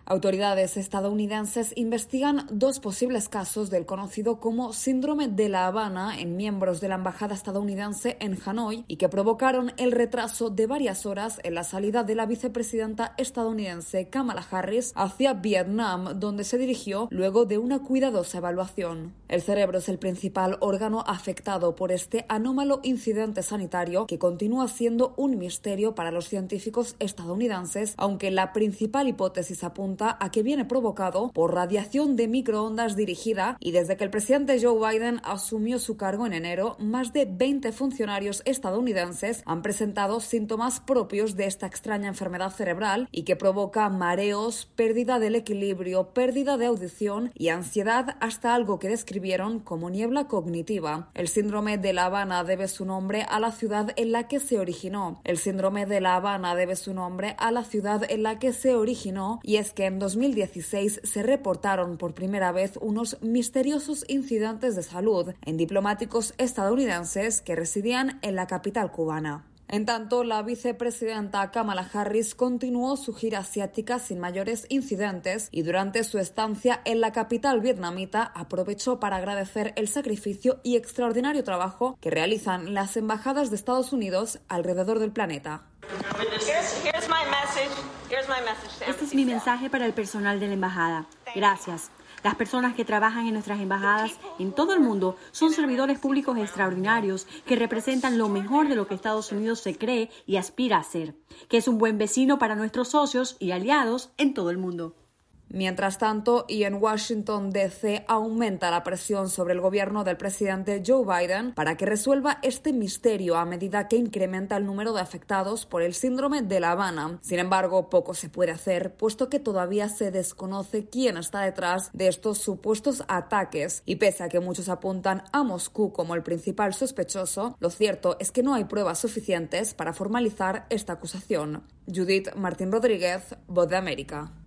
Autoridades estadounidenses investigan dos posibles casos del conocido como síndrome de La Habana en miembros de la embajada estadounidense en Hanoi y que provocaron el retraso de varias horas en la salida de la vicepresidenta estadounidense Kamala Harris hacia Vietnam, donde se dirigió luego de una cuidadosa evaluación. El cerebro es el principal órgano afectado por este anómalo incidente sanitario que continúa siendo un misterio para los científicos estadounidenses, aunque la principal hipótesis apunta a que viene provocado por radiación de microondas dirigida, y desde que el presidente Joe Biden asumió su cargo en enero, más de 20 funcionarios estadounidenses han presentado síntomas propios de esta extraña enfermedad cerebral y que provoca mareos, pérdida del equilibrio, pérdida de audición y ansiedad, hasta algo que describieron como niebla cognitiva. El síndrome de La Habana debe su nombre a la ciudad en la que se originó. El síndrome de La Habana debe su nombre a la ciudad en la que se originó, y es que en 2016 se reportaron por primera vez unos misteriosos incidentes de salud en diplomáticos estadounidenses que residían en la capital cubana. En tanto, la vicepresidenta Kamala Harris continuó su gira asiática sin mayores incidentes y durante su estancia en la capital vietnamita aprovechó para agradecer el sacrificio y extraordinario trabajo que realizan las embajadas de Estados Unidos alrededor del planeta. Este es mi mensaje para el personal de la embajada. Gracias. Las personas que trabajan en nuestras embajadas en todo el mundo son servidores públicos extraordinarios que representan lo mejor de lo que Estados Unidos se cree y aspira a ser, que es un buen vecino para nuestros socios y aliados en todo el mundo. Mientras tanto, y en Washington DC, aumenta la presión sobre el gobierno del presidente Joe Biden para que resuelva este misterio a medida que incrementa el número de afectados por el síndrome de La Habana. Sin embargo, poco se puede hacer, puesto que todavía se desconoce quién está detrás de estos supuestos ataques. Y pese a que muchos apuntan a Moscú como el principal sospechoso, lo cierto es que no hay pruebas suficientes para formalizar esta acusación. Judith Martín Rodríguez, Voz de América.